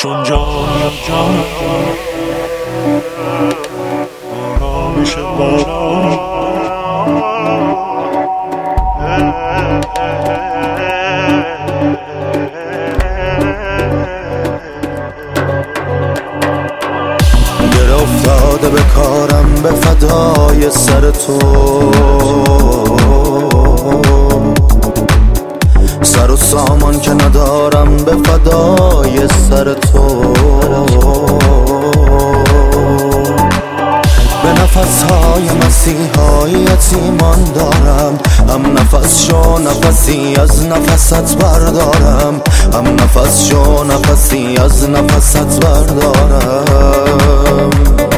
چون جان آرامش باران گره افتاده به کارم به فدای سر تو، سر و سامان که ندارم به فدای سر تو. به نفسهای مسیحایت ایمان دارم، هم نفس شو نفسی از نفست بردارم، هم نفس شو نفسی از نفست بردارم.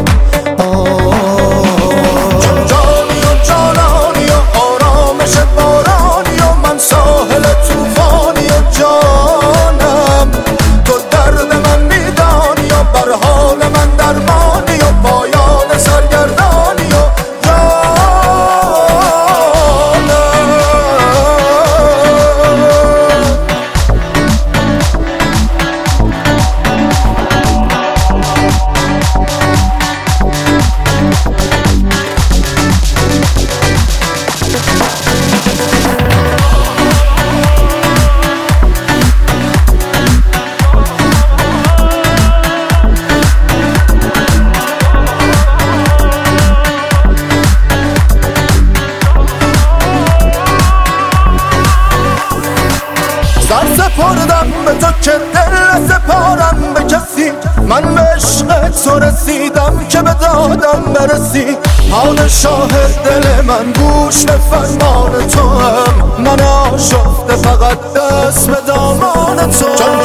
چون جانی و جانانی و آرامش بارانی و من ساحل توفانی و جانم، تو درد من میدانی و بر حال من درمانی و پایان سرگردانی و سپردم به تو که دل سپارم به کسی، من به عشق تو رسیدم که به دادم برسی. پادشاه دل من گوش به فرمان تو هم، من آشفته فقط دست به دامان تو.